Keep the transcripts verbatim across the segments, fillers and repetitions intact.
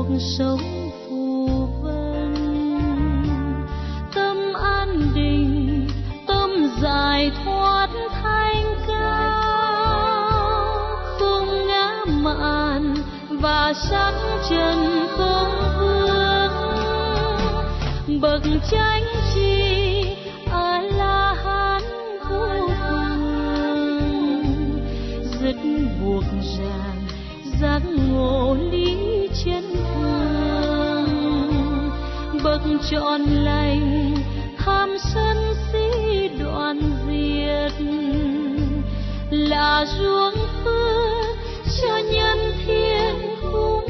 cuộc sống phù vân. Tâm an định, tâm giải thoát thanh cao, không ngã mạn và sắc trần không vướng. Bậc chánh tri a la hán vô thường, dứt buộc ràng giác ngộ lý chân thường. Bậc trọn lành tham sân si đoạn diệt, là ruộng phước cho nhân thiên cúng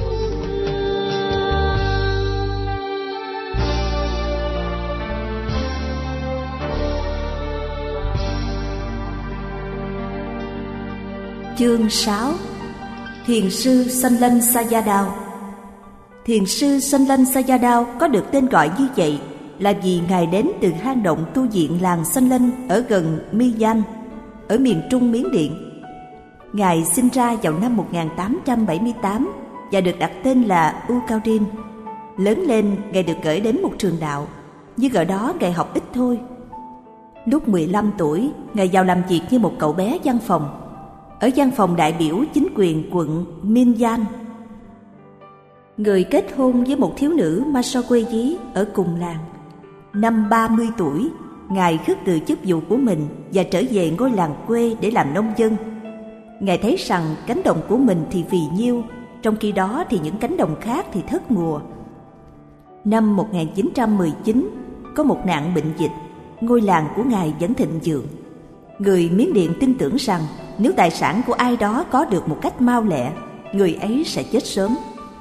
dường. Chương sáu. Thiền sư Sanh Lanh Sayadaw. Thiền sư Sanh Lanh Sayadaw có được tên gọi như vậy là vì Ngài đến từ hang động tu viện làng Sanh Lanh ở gần Miyan, ở miền trung Miến Điện. Ngài sinh ra vào năm một nghìn tám trăm bảy mươi tám và được đặt tên là U Cao Din. Lớn lên, Ngài được gửi đến một trường đạo, nhưng ở đó Ngài học ít thôi. Lúc mười lăm tuổi, Ngài vào làm việc như một cậu bé văn phòng, ở văn phòng đại biểu chính quyền quận Minyan. Người kết hôn với một thiếu nữ Masaweji ở cùng làng. Năm ba mươi tuổi, Ngài khước từ chức vụ của mình và trở về ngôi làng quê để làm nông dân. Ngài thấy rằng cánh đồng của mình thì phì nhiêu, trong khi đó thì những cánh đồng khác thì thất mùa. Năm một nghìn chín trăm mười chín, có một nạn bệnh dịch, ngôi làng của Ngài vẫn thịnh vượng. Người Miến Điện tin tưởng rằng nếu tài sản của ai đó có được một cách mau lẹ, người ấy sẽ chết sớm.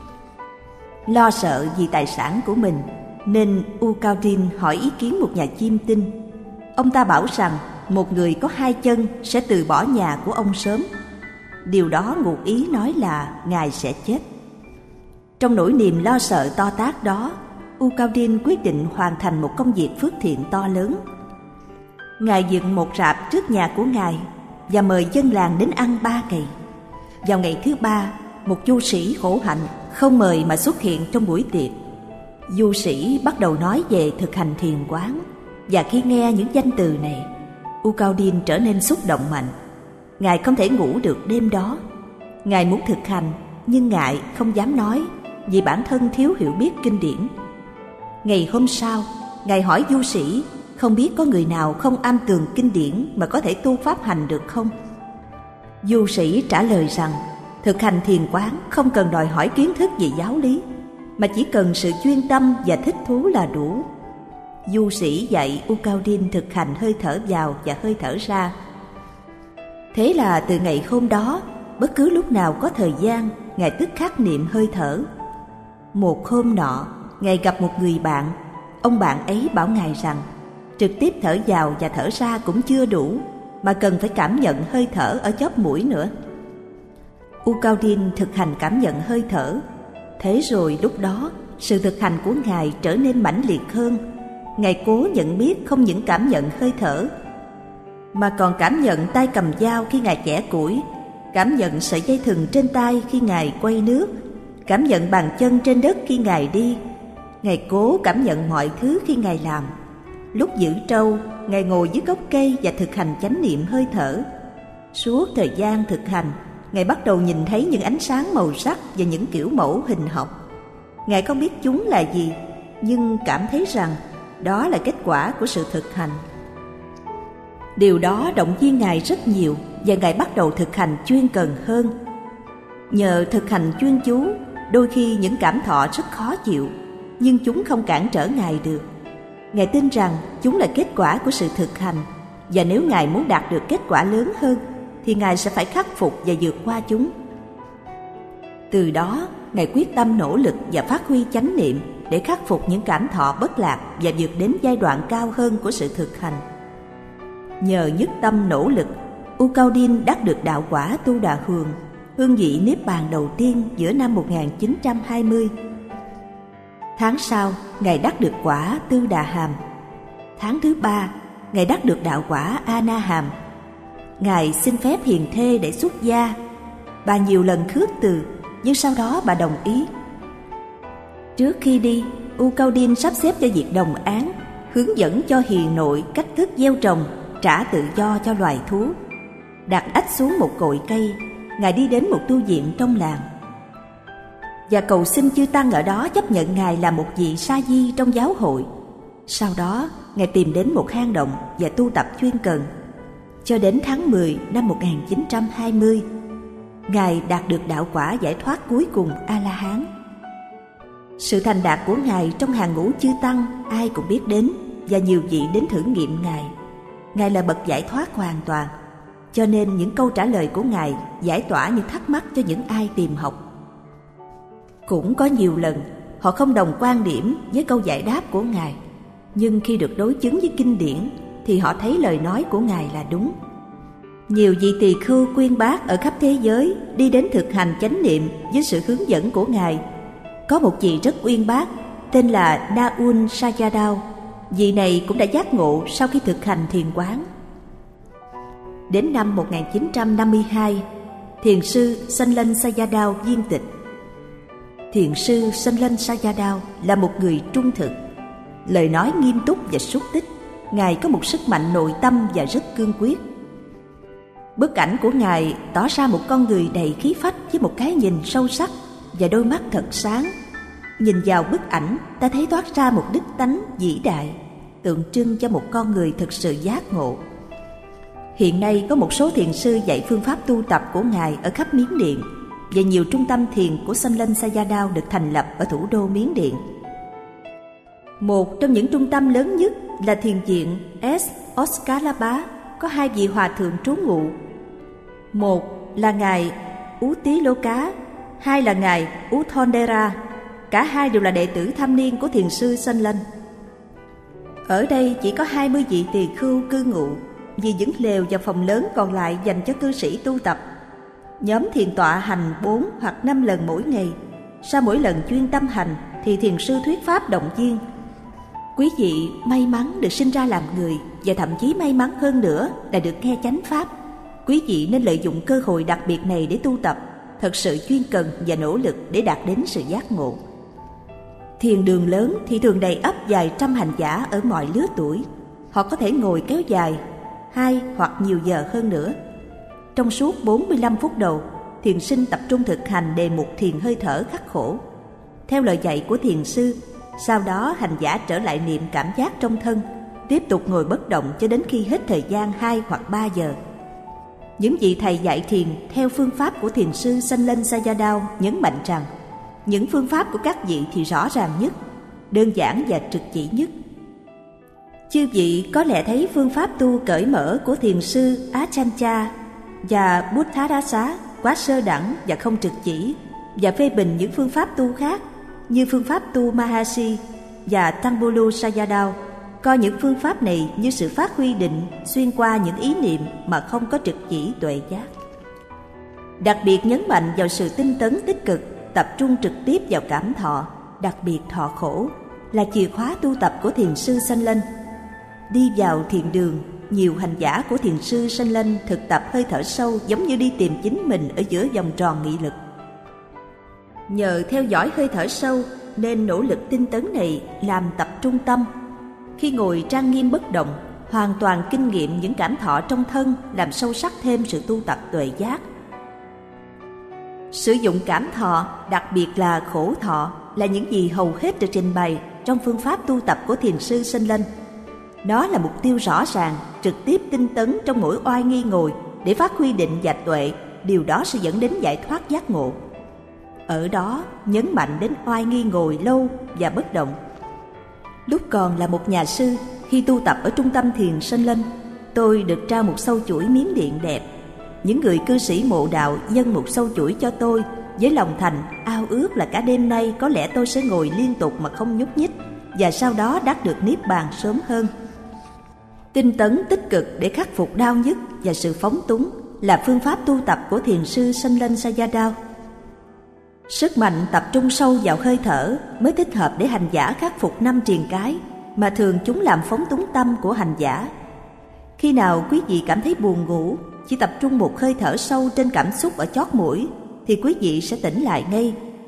Lo sợ vì tài sản của mình, nên U Cao Din hỏi ý kiến một nhà chiêm tinh. Ông ta bảo rằng một người có hai chân sẽ từ bỏ nhà của ông sớm. Điều đó ngụ ý nói là Ngài sẽ chết. Trong nỗi niềm lo sợ to tát đó, U Cao Din quyết định hoàn thành một công việc phước thiện to lớn. Ngài dựng một rạp trước nhà của Ngài và mời dân làng đến ăn ba ngày. Vào ngày thứ ba, một du sĩ khổ hạnh không mời mà xuất hiện trong buổi tiệc. Du sĩ bắt đầu nói về thực hành thiền quán, và khi nghe những danh từ này, U Cao Din trở nên xúc động mạnh. Ngài không thể ngủ được đêm đó. Ngài muốn thực hành, nhưng ngại không dám nói vì bản thân thiếu hiểu biết kinh điển. Ngày hôm sau, Ngài hỏi du sĩ không biết có người nào không am tường kinh điển mà có thể tu pháp hành được không? Du sĩ trả lời rằng thực hành thiền quán không cần đòi hỏi kiến thức về giáo lý, mà chỉ cần sự chuyên tâm và thích thú là đủ. Du sĩ dạy U Cao Din thực hành hơi thở vào và hơi thở ra. Thế là từ ngày hôm đó, bất cứ lúc nào có thời gian, Ngài tức khắc niệm hơi thở. Một hôm nọ, Ngài gặp một người bạn. Ông bạn ấy bảo Ngài rằng trực tiếp thở vào và thở ra cũng chưa đủ, mà cần phải cảm nhận hơi thở ở chóp mũi nữa. U Cao Din thực hành cảm nhận hơi thở. Thế rồi lúc đó, sự thực hành của Ngài trở nên mãnh liệt hơn. Ngài cố nhận biết không những cảm nhận hơi thở, mà còn cảm nhận tay cầm dao khi Ngài chẻ củi, cảm nhận sợi dây thừng trên tay khi Ngài quay nước, cảm nhận bàn chân trên đất khi Ngài đi. Ngài cố cảm nhận mọi thứ khi Ngài làm. Lúc giữ trâu, Ngài ngồi dưới gốc cây và thực hành chánh niệm hơi thở. Suốt thời gian thực hành, Ngài bắt đầu nhìn thấy những ánh sáng màu sắc và những kiểu mẫu hình học. Ngài không biết chúng là gì, nhưng cảm thấy rằng đó là kết quả của sự thực hành. Điều đó động viên Ngài rất nhiều, và Ngài bắt đầu thực hành chuyên cần hơn. Nhờ thực hành chuyên chú, đôi khi những cảm thọ rất khó chịu, nhưng chúng không cản trở Ngài được. Ngài tin rằng chúng là kết quả của sự thực hành, và nếu Ngài muốn đạt được kết quả lớn hơn, thì Ngài sẽ phải khắc phục và vượt qua chúng. Từ đó, Ngài quyết tâm nỗ lực và phát huy chánh niệm để khắc phục những cảm thọ bất lạc và vượt đến giai đoạn cao hơn của sự thực hành. Nhờ nhất tâm nỗ lực, U Cao Din đắc được đạo quả Tu Đà Hường, hương vị niết bàn đầu tiên giữa năm một nghìn chín trăm hai mươi. Tháng sau, Ngài đắc được quả Tư Đà Hàm. Tháng thứ ba, Ngài đắc được đạo quả A Na Hàm. Ngài xin phép hiền thê để xuất gia. Bà nhiều lần khước từ, nhưng sau đó bà đồng ý. Trước khi đi, U Cao Điên sắp xếp cho việc đồng án, hướng dẫn cho hiền nội cách thức gieo trồng, trả tự do cho loài thú. Đặt ách xuống một cội cây, Ngài đi đến một tu viện trong làng và cầu xin chư tăng ở đó chấp nhận Ngài là một vị sa di trong giáo hội. Sau đó, Ngài tìm đến một hang động và tu tập chuyên cần. Cho đến tháng mười năm một nghìn chín trăm hai mươi, Ngài đạt được đạo quả giải thoát cuối cùng A-la-hán. Sự thành đạt của Ngài trong hàng ngũ chư tăng ai cũng biết đến, và nhiều vị đến thử nghiệm Ngài. Ngài là bậc giải thoát hoàn toàn, cho nên những câu trả lời của Ngài giải tỏa những thắc mắc cho những ai tìm học. Cũng có nhiều lần họ không đồng quan điểm với câu giải đáp của Ngài, nhưng khi được đối chứng với kinh điển thì họ thấy lời nói của Ngài là đúng. Nhiều vị tỳ khưu quyên bác ở khắp thế giới đi đến thực hành chánh niệm với sự hướng dẫn của Ngài. Có một vị rất uyên bác tên là Daun Sayadaw. Vị này cũng đã giác ngộ sau khi thực hành thiền quán. Đến năm một nghìn chín trăm năm mươi hai, thiền sư Sanlân Sayadaw viên tịch. Thiền sư Sanlân Sayadaw là một người trung thực, lời nói nghiêm túc và xúc tích. Ngài có một sức mạnh nội tâm và rất cương quyết. Bức ảnh của Ngài tỏ ra một con người đầy khí phách với một cái nhìn sâu sắc và đôi mắt thật sáng. Nhìn vào bức ảnh, ta thấy toát ra một đức tánh vĩ đại, tượng trưng cho một con người thực sự giác ngộ. Hiện nay có một số thiền sư dạy phương pháp tu tập của Ngài ở khắp Miến Điện, và nhiều trung tâm thiền của Sanlân Sayadaw được thành lập ở thủ đô Miến Điện. Một trong những trung tâm lớn nhất là thiền viện S. Oscarlaba, có hai vị hòa thượng trú ngụ. Một là Ngài Utiloka, hai là Ngài Uthondera. Cả hai đều là đệ tử thâm niên của thiền sư Sanlân. Ở đây chỉ có hai mươi vị tỳ khưu cư ngụ, vì những lều và phòng lớn còn lại dành cho cư sĩ tu tập. Nhóm thiền tọa hành bốn hoặc năm lần mỗi ngày. Sau mỗi lần chuyên tâm hành thì thiền sư thuyết pháp động viên. Quý vị may mắn được sinh ra làm người, và thậm chí may mắn hơn nữa là được nghe chánh pháp. Quý vị nên lợi dụng cơ hội đặc biệt này để tu tập, thật sự chuyên cần và nỗ lực để đạt đến sự giác ngộ. Thiền đường lớn thì thường đầy ắp vài trăm hành giả ở mọi lứa tuổi. Họ có thể ngồi kéo dài hai hoặc nhiều giờ hơn nữa. Trong suốt bốn mươi lăm phút đầu, thiền sinh tập trung thực hành đề mục thiền hơi thở khắc khổ. Theo lời dạy của thiền sư, sau đó hành giả trở lại niệm cảm giác trong thân, tiếp tục ngồi bất động cho đến khi hết thời gian hai hoặc ba giờ. Những vị thầy dạy thiền theo phương pháp của thiền sư Sanlân Sayadaw nhấn mạnh rằng những phương pháp của các vị thì rõ ràng nhất, đơn giản và trực chỉ nhất. Chư vị có lẽ thấy phương pháp tu cởi mở của thiền sư Achancha và Buddhadasa quá sơ đẳng và không trực chỉ, và phê bình những phương pháp tu khác như phương pháp tu Mahasi và Tangbulu Sayadaw, coi những phương pháp này như sự phát huy định xuyên qua những ý niệm mà không có trực chỉ tuệ giác. Đặc biệt nhấn mạnh vào sự tinh tấn tích cực, tập trung trực tiếp vào cảm thọ, đặc biệt thọ khổ, là chìa khóa tu tập của thiền sư Sanlân. Đi vào thiền đường, nhiều hành giả của thiền sư Sanlân thực tập hơi thở sâu giống như đi tìm chính mình ở giữa vòng tròn nghị lực. Nhờ theo dõi hơi thở sâu nên nỗ lực tinh tấn này làm tập trung tâm. Khi ngồi trang nghiêm bất động, hoàn toàn kinh nghiệm những cảm thọ trong thân, làm sâu sắc thêm sự tu tập tuệ giác. Sử dụng cảm thọ, đặc biệt là khổ thọ, là những gì hầu hết được trình bày trong phương pháp tu tập của thiền sư Sanlân. Đó là mục tiêu rõ ràng, trực tiếp tinh tấn trong mỗi oai nghi ngồi để phát huy định và tuệ, điều đó sẽ dẫn đến giải thoát giác ngộ. Ở đó nhấn mạnh đến oai nghi ngồi lâu và bất động. Lúc còn là một nhà sư, khi tu tập ở trung tâm thiền Sanlân, tôi được trao một sâu chuỗi miếng điện đẹp. Những người cư sĩ mộ đạo dâng một sâu chuỗi cho tôi với lòng thành ao ước là cả đêm nay có lẽ tôi sẽ ngồi liên tục mà không nhúc nhích, và sau đó đắc được niết bàn sớm hơn. Tinh tấn tích cực để khắc phục đau nhức và sự phóng túng là phương pháp tu tập của thiền sư Sanlân Sayadaw. Sức mạnh tập trung sâu vào hơi thở mới thích hợp để hành giả khắc phục năm triền cái mà thường chúng làm phóng túng tâm của hành giả. Khi nào quý vị cảm thấy buồn ngủ, chỉ tập trung một hơi thở sâu trên cảm xúc ở chót mũi thì quý vị sẽ tỉnh lại ngay.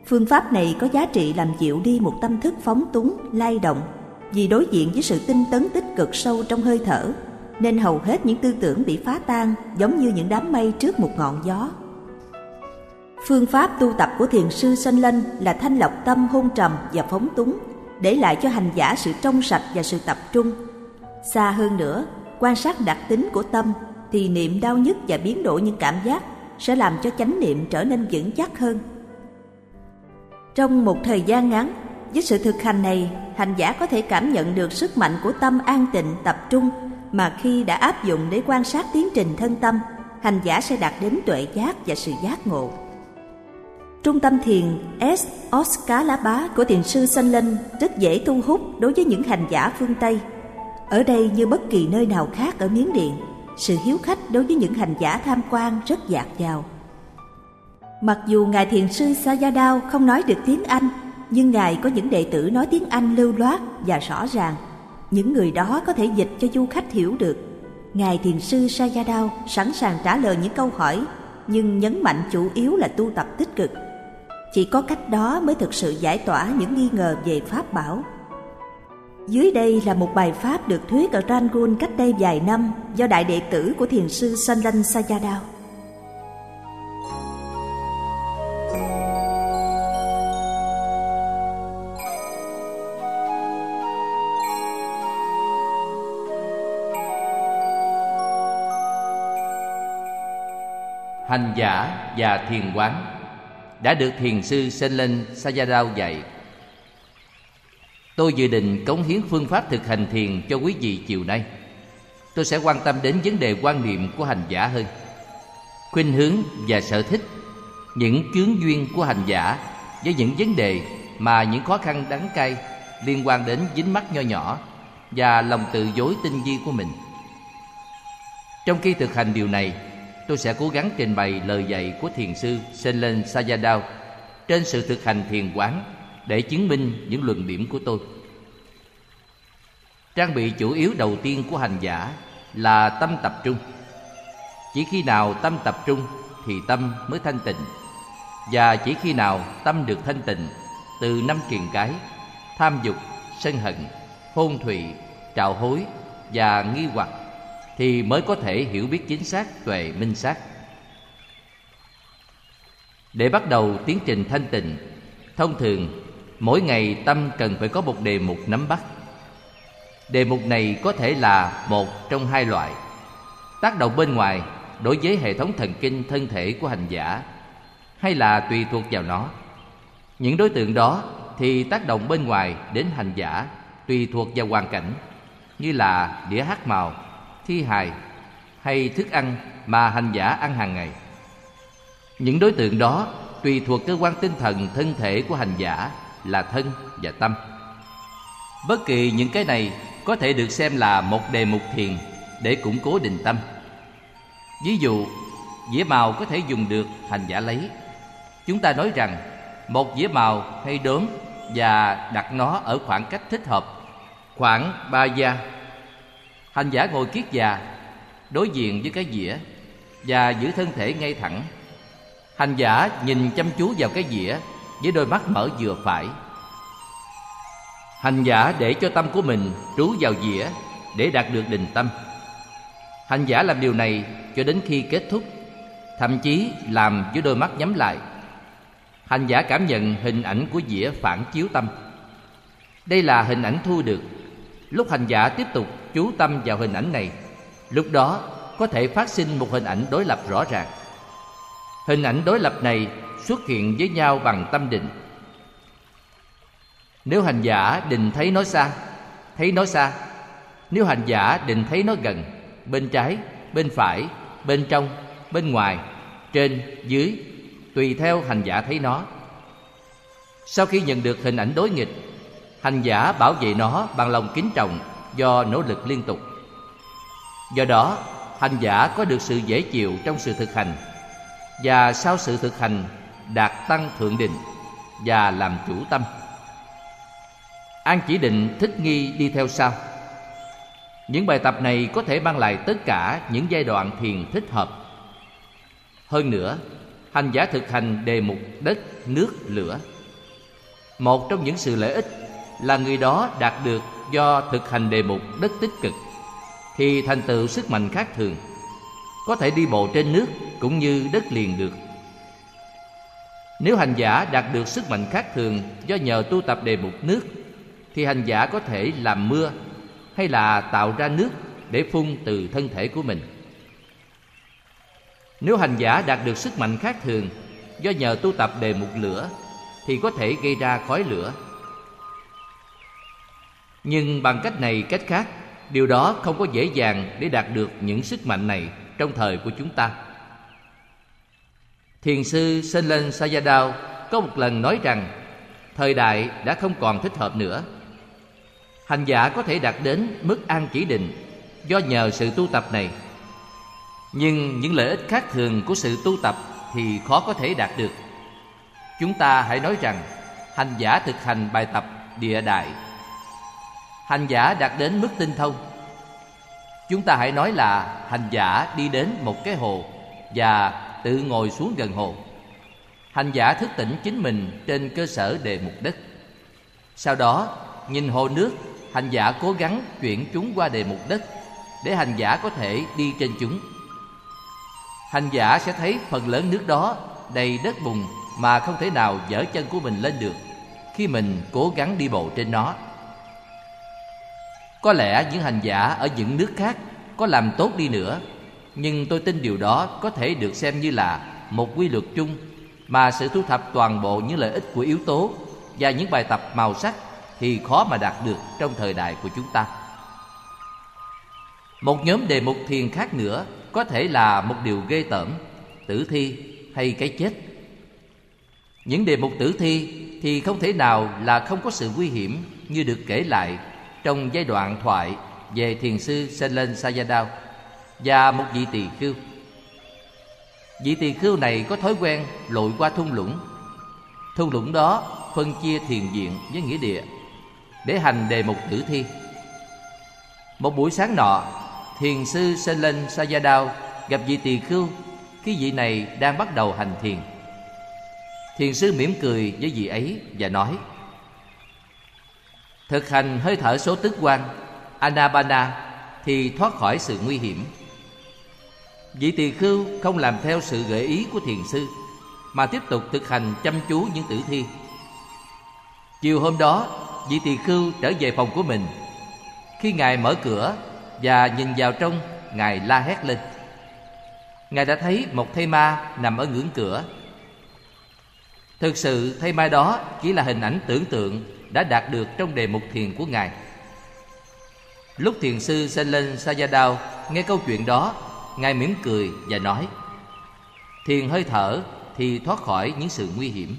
Phương pháp này có giá trị làm dịu đi một tâm thức phóng túng, lay động, vì đối diện với sự tinh tấn tích cực sâu trong hơi thở, nên hầu hết những tư tưởng bị phá tan giống như những đám mây trước một ngọn gió. Phương pháp tu tập của thiền sư Sanh Lân là thanh lọc tâm hôn trầm và phóng túng, để lại cho hành giả sự trong sạch và sự tập trung. Xa hơn nữa, quan sát đặc tính của tâm thì niệm đau nhức và biến đổi những cảm giác sẽ làm cho chánh niệm trở nên vững chắc hơn. Trong một thời gian ngắn, với sự thực hành này, hành giả có thể cảm nhận được sức mạnh của tâm an tịnh tập trung, mà khi đã áp dụng để quan sát tiến trình thân tâm, hành giả sẽ đạt đến tuệ giác và sự giác ngộ. Trung tâm thiền S. Oskalaba của thiền sư Sanh Lân rất dễ thu hút đối với những hành giả phương Tây. Ở đây như bất kỳ nơi nào khác ở Miến Điện, sự hiếu khách đối với những hành giả tham quan rất dạt dào. Mặc dù Ngài Thiền sư Sayadaw không nói được tiếng Anh, nhưng Ngài có những đệ tử nói tiếng Anh lưu loát và rõ ràng. Những người đó có thể dịch cho du khách hiểu được. Ngài Thiền sư Sayadaw sẵn sàng trả lời những câu hỏi, nhưng nhấn mạnh chủ yếu là tu tập tích cực. Chỉ có cách đó mới thực sự giải tỏa những nghi ngờ về Pháp bảo. Dưới đây là một bài pháp được thuyết ở Rangoon cách đây vài năm do đại đệ tử của thiền sư Sanlan Sayadaw. Hành giả và thiền quán đã được thiền sư Sanlan Sayadaw dạy. Tôi dự định cống hiến phương pháp thực hành thiền cho quý vị chiều nay. Tôi sẽ quan tâm đến vấn đề quan niệm của hành giả hơn, khuynh hướng và sở thích, những chướng duyên của hành giả với những vấn đề mà những khó khăn đắng cay liên quan đến dính mắc nho nhỏ và lòng tự dối tinh vi của mình. Trong khi thực hành điều này, tôi sẽ cố gắng trình bày lời dạy của thiền sư Sanlan Sayadaw trên sự thực hành thiền quán để chứng minh những luận điểm của tôi. Trang bị chủ yếu đầu tiên của hành giả là tâm tập trung. Chỉ khi nào tâm tập trung thì tâm mới thanh tịnh, và chỉ khi nào tâm được thanh tịnh từ năm triền cái tham dục, sân hận, hôn thụy, trạo hối và nghi hoặc thì mới có thể hiểu biết chính xác tuệ minh sát. Để bắt đầu tiến trình thanh tịnh, thông thường mỗi ngày tâm cần phải có một đề mục nắm bắt. Đề mục này có thể là một trong hai loại: tác động bên ngoài đối với hệ thống thần kinh thân thể của hành giả, hay là tùy thuộc vào nó. Những đối tượng đó thì tác động bên ngoài đến hành giả tùy thuộc vào hoàn cảnh, như là đĩa hát màu, thi hài hay thức ăn mà hành giả ăn hàng ngày. Những đối tượng đó tùy thuộc cơ quan tinh thần thân thể của hành giả là thân và tâm. Bất kỳ những cái này có thể được xem là một đề mục thiền để củng cố định tâm. Ví dụ, dĩa màu có thể dùng được hành giả lấy. Chúng ta nói rằng một dĩa màu hay đốm và đặt nó ở khoảng cách thích hợp, khoảng ba gia. Hành giả ngồi kiết già, đối diện với cái dĩa và giữ thân thể ngay thẳng. Hành giả nhìn chăm chú vào cái dĩa với đôi mắt mở vừa phải. Hành giả để cho tâm của mình trú vào dĩa để đạt được định tâm. Hành giả làm điều này cho đến khi kết thúc, thậm chí làm với đôi mắt nhắm lại. Hành giả cảm nhận hình ảnh của dĩa phản chiếu tâm. Đây là hình ảnh thu được. Lúc hành giả tiếp tục chú tâm vào hình ảnh này, lúc đó có thể phát sinh một hình ảnh đối lập rõ ràng. Hình ảnh đối lập này xuất hiện với nhau bằng tâm định. Nếu hành giả định thấy nó xa, thấy nó xa. Nếu hành giả định thấy nó gần, bên trái, bên phải, bên trong, bên ngoài, trên, dưới, tùy theo hành giả thấy nó. Sau khi nhận được hình ảnh đối nghịch, hành giả bảo vệ nó bằng lòng kính trọng do nỗ lực liên tục. Do đó, hành giả có được sự dễ chịu trong sự thực hành, và sau sự thực hành đạt tăng thượng định và làm chủ tâm. An chỉ định thích nghi đi theo sau. Những bài tập này có thể mang lại tất cả những giai đoạn thiền thích hợp. Hơn nữa, hành giả thực hành đề mục đất, nước, lửa Một trong những sự lợi ích là người đó đạt được do thực hành đề mục đất tích cực thì thành tựu sức mạnh khác thường, có thể đi bộ trên nước cũng như đất liền được. Nếu hành giả đạt được sức mạnh khác thường do nhờ tu tập đề mục nước thì hành giả có thể làm mưa hay là tạo ra nước để phun từ thân thể của mình. Nếu hành giả đạt được sức mạnh khác thường do nhờ tu tập đề mục lửa thì có thể gây ra khói lửa. Nhưng bằng cách này cách khác, điều đó không có dễ dàng để đạt được những sức mạnh này trong thời của chúng ta. Thiền sư Senlen Sayadaw có một lần nói rằng thời đại đã không còn thích hợp nữa. Hành giả có thể đạt đến mức an chỉ định do nhờ sự tu tập này, nhưng những lợi ích khác thường của sự tu tập thì khó có thể đạt được. Chúng ta hãy nói rằng hành giả thực hành bài tập địa đại. Hành giả đạt đến mức tinh thông. Chúng ta hãy nói là hành giả đi đến một cái hồ và tự ngồi xuống gần hồ. Hành giả thức tỉnh chính mình trên cơ sở đề mục đất. Sau đó, nhìn hồ nước, hành giả cố gắng chuyển chúng qua đề mục đất để hành giả có thể đi trên chúng. Hành giả sẽ thấy phần lớn nước đó đầy đất bùn mà không thể nào giở chân của mình lên được khi mình cố gắng đi bộ trên nó. Có lẽ những hành giả ở những nước khác có làm tốt đi nữa, nhưng tôi tin điều đó có thể được xem như là một quy luật chung mà sự thu thập toàn bộ những lợi ích của yếu tố và những bài tập màu sắc thì khó mà đạt được trong thời đại của chúng ta. Một nhóm đề mục thiền khác nữa có thể là một điều ghê tởm, tử thi hay cái chết. Những đề mục tử thi thì không thể nào là không có sự nguy hiểm như được kể lại trong giai đoạn thoại về thiền sư Senlen Sayadaw và một vị tỳ khưu. Vị tỳ khưu này có thói quen lội qua thung lũng. Thung lũng đó phân chia thiền viện với nghĩa địa để hành đề mục tử thi. Một buổi sáng nọ, thiền sư Senlen Sayadaw gặp vị tỳ khưu khi vị này đang bắt đầu hành thiền. Thiền sư mỉm cười với vị ấy và nói: thực hành hơi thở số tức quan Anapana thì thoát khỏi sự nguy hiểm. Vị tỳ khưu không làm theo sự gợi ý của thiền sư mà tiếp tục thực hành chăm chú những tử thi. Chiều hôm đó, vị tỳ khưu trở về phòng của mình. Khi ngài mở cửa và nhìn vào trong, ngài la hét lên. Ngài đã thấy một thây ma nằm ở ngưỡng cửa. Thực sự thây ma đó chỉ là hình ảnh tưởng tượng đã đạt được trong đề mục thiền của ngài. Lúc thiền sư Senlen Sayadaw nghe câu chuyện đó, ngài mỉm cười và nói: thiền hơi thở thì thoát khỏi những sự nguy hiểm.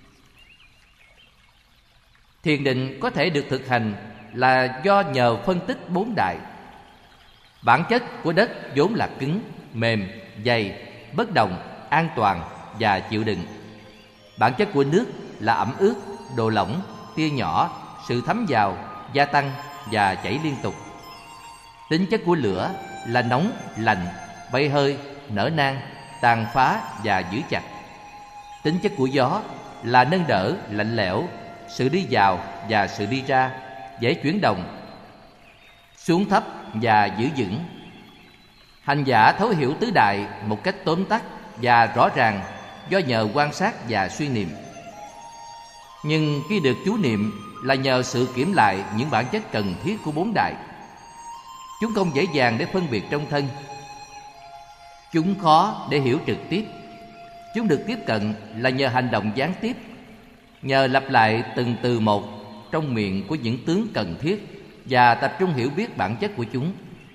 Thiền định có thể được thực hành là do nhờ phân tích bốn đại. Bản chất của đất vốn là cứng, mềm, dày, bất động, an toàn và chịu đựng. Bản chất của nước là ẩm ướt, độ lỏng, tia nhỏ, sự thấm vào, gia tăng và chảy liên tục. Tính chất của lửa là nóng, lạnh, bay hơi, nở nang, tàn phá và giữ chặt. Tính chất của gió là nâng đỡ, lạnh lẽo, sự đi vào và sự đi ra, dễ chuyển động, xuống thấp và giữ vững. Hành giả thấu hiểu tứ đại một cách tóm tắt và rõ ràng do nhờ quan sát và suy niệm. Nhưng khi được chú niệm là nhờ sự kiểm lại những bản chất cần thiết của bốn đại. Chúng không dễ dàng để phân biệt trong thân. Chúng khó để hiểu trực tiếp. Chúng được tiếp cận là nhờ hành động gián tiếp, nhờ lặp lại từng từ một trong miệng của những tướng cần thiết và tập trung hiểu biết bản chất của chúng.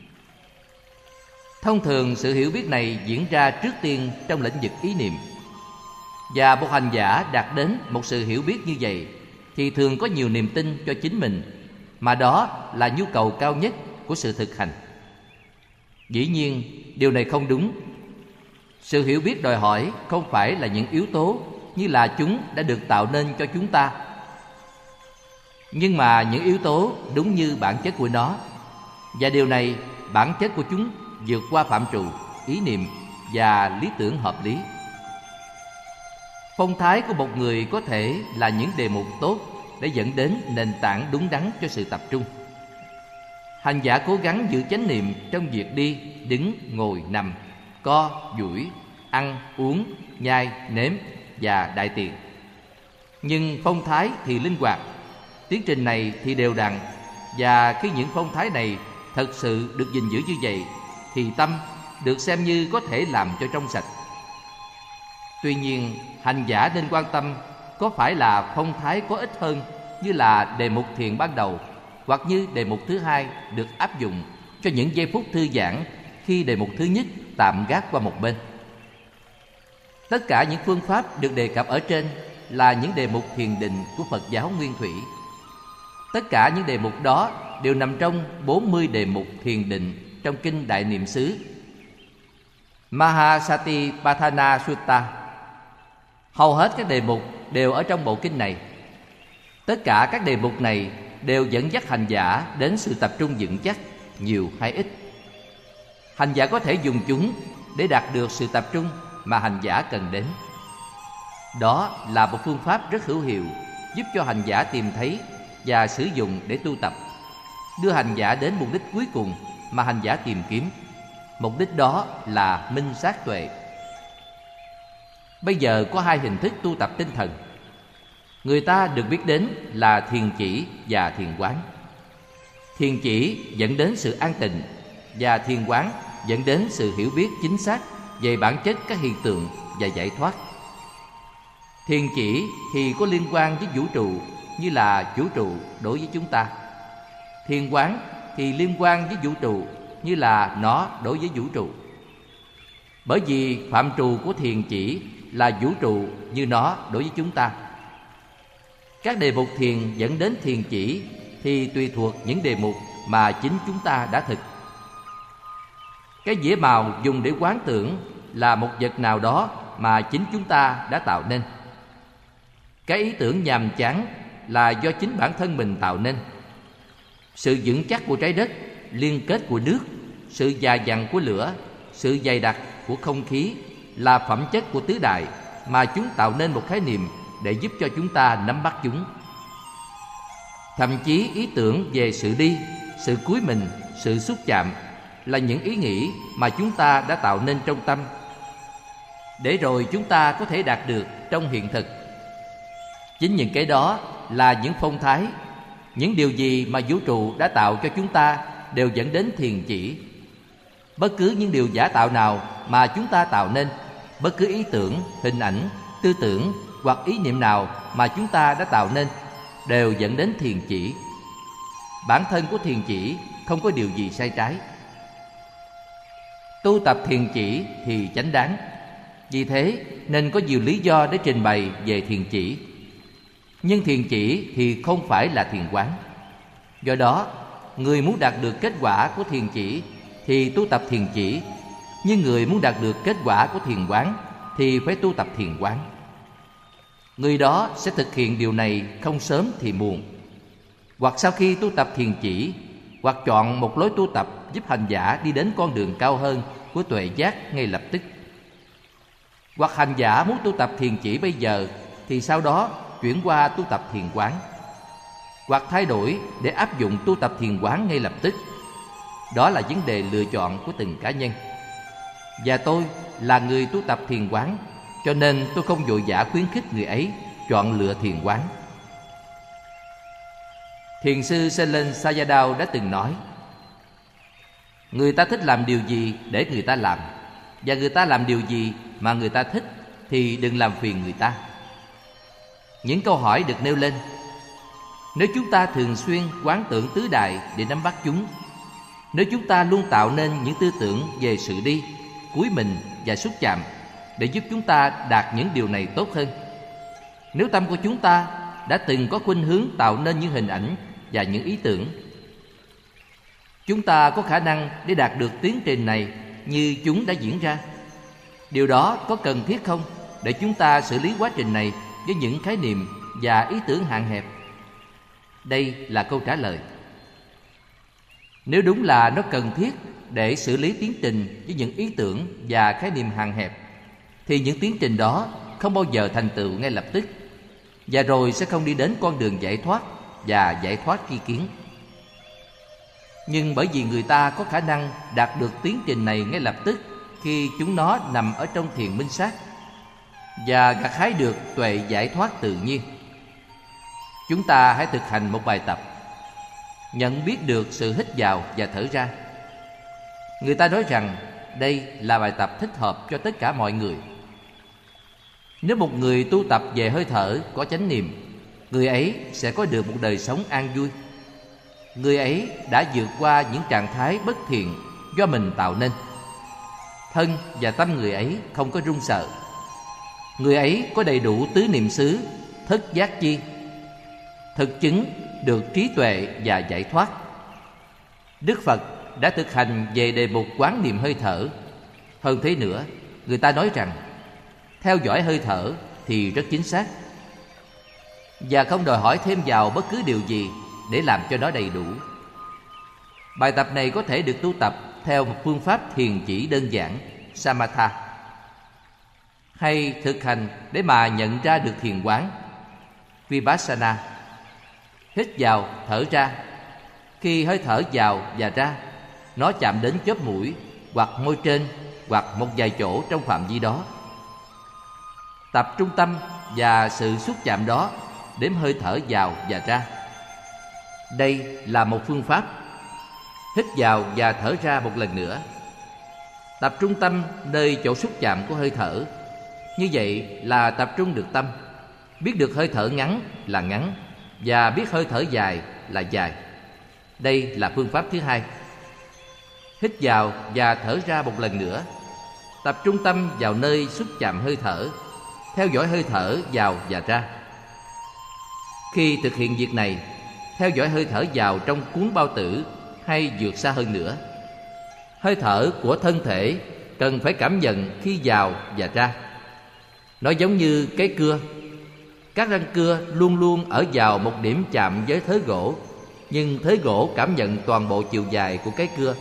Thông thường sự hiểu biết này diễn ra trước tiên trong lĩnh vực ý niệm. Và một hành giả đạt đến một sự hiểu biết như vậy thì thường có nhiều niềm tin cho chính mình, mà đó là nhu cầu cao nhất của sự thực hành. Dĩ nhiên, điều này không đúng. Sự hiểu biết đòi hỏi không phải là những yếu tố như là chúng đã được tạo nên cho chúng ta, nhưng mà những yếu tố đúng như bản chất của nó. Và điều này, bản chất của chúng vượt qua phạm trù, ý niệm và lý tưởng hợp lý. Phong thái của một người có thể là những đề mục tốt để dẫn đến nền tảng đúng đắn cho sự tập trung. Hành giả cố gắng giữ chánh niệm trong việc đi, đứng, ngồi, nằm, co, duỗi, ăn, uống, nhai, nếm và đại tiện. Nhưng phong thái thì linh hoạt, tiến trình này thì đều đặn, và khi những phong thái này thật sự được gìn giữ như vậy thì tâm được xem như có thể làm cho trong sạch. Tuy nhiên, hành giả nên quan tâm có phải là phong thái có ích hơn như là đề mục thiền ban đầu, hoặc như đề mục thứ hai được áp dụng cho những giây phút thư giãn khi đề mục thứ nhất tạm gác qua một bên. Tất cả những phương pháp được đề cập ở trên là những đề mục thiền định của Phật giáo Nguyên Thủy. Tất cả những đề mục đó đều nằm trong bốn mươi đề mục thiền định trong kinh Đại Niệm xứ Mahasatipatthana Sutta. Hầu hết các đề mục đều ở trong bộ kinh này. Tất cả các đề mục này đều dẫn dắt hành giả đến sự tập trung vững chắc, nhiều hay ít. Hành giả có thể dùng chúng để đạt được sự tập trung mà hành giả cần đến. Đó là một phương pháp rất hữu hiệu, giúp cho hành giả tìm thấy và sử dụng để tu tập, đưa hành giả đến mục đích cuối cùng mà hành giả tìm kiếm. Mục đích đó là minh sát tuệ. Bây giờ có hai hình thức tu tập tinh thần. Người ta được biết đến là thiền chỉ và thiền quán. Thiền chỉ dẫn đến sự an tịnh, và thiền quán dẫn đến sự hiểu biết chính xác về bản chất các hiện tượng và giải thoát. Thiền chỉ thì có liên quan với vũ trụ, như là vũ trụ đối với chúng ta. Thiền quán thì liên quan với vũ trụ, như là nó đối với vũ trụ. Bởi vì phạm trù của thiền chỉ là vũ trụ như nó đối với chúng ta. Các đề mục thiền dẫn đến thiền chỉ thì tùy thuộc những đề mục mà chính chúng ta đã thực. Cái dĩa màu dùng để quán tưởng là một vật nào đó mà chính chúng ta đã tạo nên. Cái ý tưởng nhàm chán là do chính bản thân mình tạo nên. Sự vững chắc của trái đất, liên kết của nước, sự già dặn của lửa, sự dày đặc của không khí là phẩm chất của tứ đại mà chúng tạo nên một khái niệm để giúp cho chúng ta nắm bắt chúng. Thậm chí ý tưởng về sự đi, sự cúi mình, sự xúc chạm là những ý nghĩ mà chúng ta đã tạo nên trong tâm, để rồi chúng ta có thể đạt được trong hiện thực. Chính những cái đó là những phong thái, những điều gì mà vũ trụ đã tạo cho chúng ta đều dẫn đến thiền chỉ. Bất cứ những điều giả tạo nào mà chúng ta tạo nên, bất cứ ý tưởng, hình ảnh, tư tưởng hoặc ý niệm nào mà chúng ta đã tạo nên đều dẫn đến thiền chỉ. Bản thân của thiền chỉ không có điều gì sai trái. Tu tập thiền chỉ thì chánh đáng. Vì thế nên có nhiều lý do để trình bày về thiền chỉ. Nhưng thiền chỉ thì không phải là thiền quán. Do đó, người muốn đạt được kết quả của thiền chỉ thì tu tập thiền chỉ, nhưng người muốn đạt được kết quả của thiền quán thì phải tu tập thiền quán. Người đó sẽ thực hiện điều này không sớm thì muộn, hoặc sau khi tu tập thiền chỉ, hoặc chọn một lối tu tập giúp hành giả đi đến con đường cao hơn của tuệ giác ngay lập tức. Hoặc hành giả muốn tu tập thiền chỉ bây giờ thì sau đó chuyển qua tu tập thiền quán, hoặc thay đổi để áp dụng tu tập thiền quán ngay lập tức. Đó là vấn đề lựa chọn của từng cá nhân. Và tôi là người tu tập thiền quán, cho nên tôi không vội vã khuyến khích người ấy chọn lựa thiền quán. Thiền sư Selen Sayadaw đã từng nói: người ta thích làm điều gì để người ta làm, và người ta làm điều gì mà người ta thích thì đừng làm phiền người ta. Những câu hỏi được nêu lên: nếu chúng ta thường xuyên quán tưởng tứ đại để nắm bắt chúng, nếu chúng ta luôn tạo nên những tư tưởng về sự đi, cúi mình và xúc chạm để giúp chúng ta đạt những điều này tốt hơn, nếu tâm của chúng ta đã từng có khuynh hướng tạo nên những hình ảnh và những ý tưởng, chúng ta có khả năng để đạt được tiến trình này như chúng đã diễn ra. Điều đó có cần thiết không để chúng ta xử lý quá trình này với những khái niệm và ý tưởng hạn hẹp? Đây là câu trả lời. Nếu đúng là nó cần thiết để xử lý tiến trình với những ý tưởng và khái niệm hạn hẹp, thì những tiến trình đó không bao giờ thành tựu ngay lập tức, và rồi sẽ không đi đến con đường giải thoát và giải thoát tri kiến. Nhưng bởi vì người ta có khả năng đạt được tiến trình này ngay lập tức khi chúng nó nằm ở trong thiền minh sát và gặt hái được tuệ giải thoát tự nhiên. Chúng ta hãy thực hành một bài tập nhận biết được sự hít vào và thở ra. Người ta nói rằng đây là bài tập thích hợp cho tất cả mọi người. Nếu một người tu tập về hơi thở có chánh niệm, người ấy sẽ có được một đời sống an vui. Người ấy đã vượt qua những trạng thái bất thiện do mình tạo nên. Thân và tâm người ấy không có run sợ. Người ấy có đầy đủ tứ niệm xứ, thất giác chi, thực chứng được trí tuệ và giải thoát. Đức Phật đã thực hành về đề mục quán niệm hơi thở. Hơn thế nữa, người ta nói rằng theo dõi hơi thở thì rất chính xác và không đòi hỏi thêm vào bất cứ điều gì để làm cho nó đầy đủ. Bài tập này có thể được tu tập theo một phương pháp thiền chỉ đơn giản, Samatha, hay thực hành để mà nhận ra được thiền quán, Vipassana. Hít vào, thở ra. Khi hơi thở vào và ra, nó chạm đến chóp mũi hoặc môi trên hoặc một vài chỗ trong phạm vi đó. Tập trung tâm và sự xúc chạm đó, đếm hơi thở vào và ra. Đây là một phương pháp. Hít vào và thở ra một lần nữa. Tập trung tâm nơi chỗ xúc chạm của hơi thở. Như vậy là tập trung được tâm, biết được hơi thở ngắn là ngắn và biết hơi thở dài là dài. Đây là phương pháp thứ hai. Hít vào và thở ra một lần nữa. Tập trung tâm vào nơi xúc chạm hơi thở, theo dõi hơi thở vào và ra. Khi thực hiện việc này, theo dõi hơi thở vào trong cuốn bao tử hay vượt xa hơn nữa. Hơi thở của thân thể cần phải cảm nhận khi vào và ra. Nó giống như cái cưa. Các răng cưa luôn luôn ở vào một điểm chạm với thớ gỗ, nhưng thớ gỗ cảm nhận toàn bộ chiều dài của cái cưa.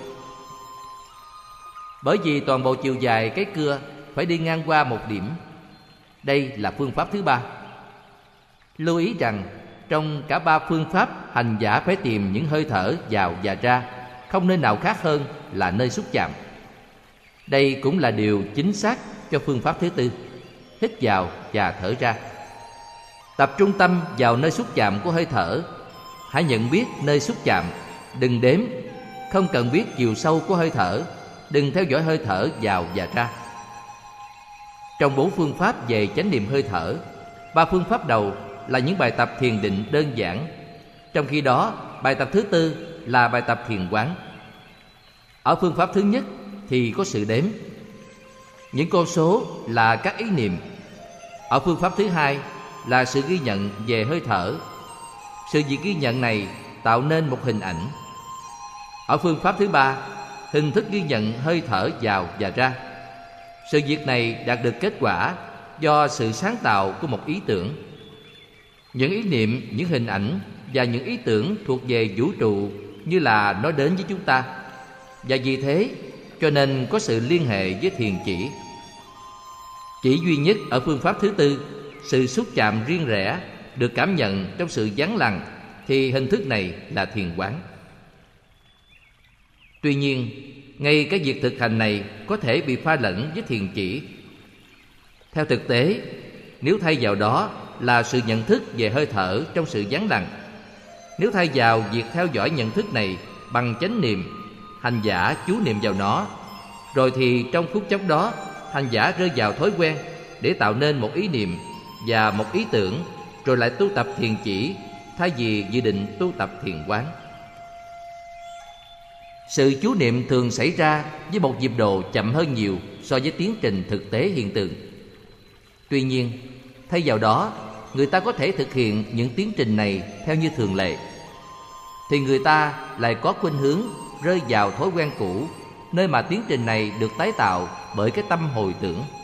Bởi vì toàn bộ chiều dài cái cưa phải đi ngang qua một điểm. Đây là phương pháp thứ ba. Lưu ý rằng trong cả ba phương pháp, hành giả phải tìm những hơi thở vào và ra, không nơi nào khác hơn là nơi xúc chạm. Đây cũng là điều chính xác cho phương pháp thứ tư. Hít vào và thở ra. Tập trung tâm vào nơi xúc chạm của hơi thở. Hãy nhận biết nơi xúc chạm, đừng đếm. Không cần biết chiều sâu của hơi thở. Đừng theo dõi hơi thở vào và ra. Trong bốn phương pháp về chánh niệm hơi thở, ba phương pháp đầu là những bài tập thiền định đơn giản. Trong khi đó, bài tập thứ tư là bài tập thiền quán. Ở phương pháp thứ nhất thì có sự đếm. Những con số là các ý niệm. Ở phương pháp thứ hai là sự ghi nhận về hơi thở. Sự việc ghi nhận này tạo nên một hình ảnh. Ở phương pháp thứ ba, hình thức ghi nhận hơi thở vào và ra. Sự việc này đạt được kết quả do sự sáng tạo của một ý tưởng. Những ý niệm, những hình ảnh và những ý tưởng thuộc về vũ trụ như là nó đến với chúng ta. Và vì thế cho nên có sự liên hệ với thiền chỉ. Chỉ duy nhất ở phương pháp thứ tư, sự xúc chạm riêng rẽ được cảm nhận trong sự vắng lặng, thì hình thức này là thiền quán. Tuy nhiên, ngay cái việc thực hành này có thể bị pha lẫn với thiền chỉ. Theo thực tế, nếu thay vào đó là sự nhận thức về hơi thở trong sự vắng lặng, nếu thay vào việc theo dõi nhận thức này bằng chánh niệm, hành giả chú niệm vào nó, rồi thì trong phút chốc đó hành giả rơi vào thói quen để tạo nên một ý niệm và một ý tưởng, rồi lại tu tập thiền chỉ thay vì dự định tu tập thiền quán. Sự chú niệm thường xảy ra với một nhịp độ chậm hơn nhiều so với tiến trình thực tế hiện tượng. Tuy nhiên, thay vào đó, người ta có thể thực hiện những tiến trình này theo như thường lệ, thì người ta lại có khuynh hướng rơi vào thói quen cũ, nơi mà tiến trình này được tái tạo bởi cái tâm hồi tưởng.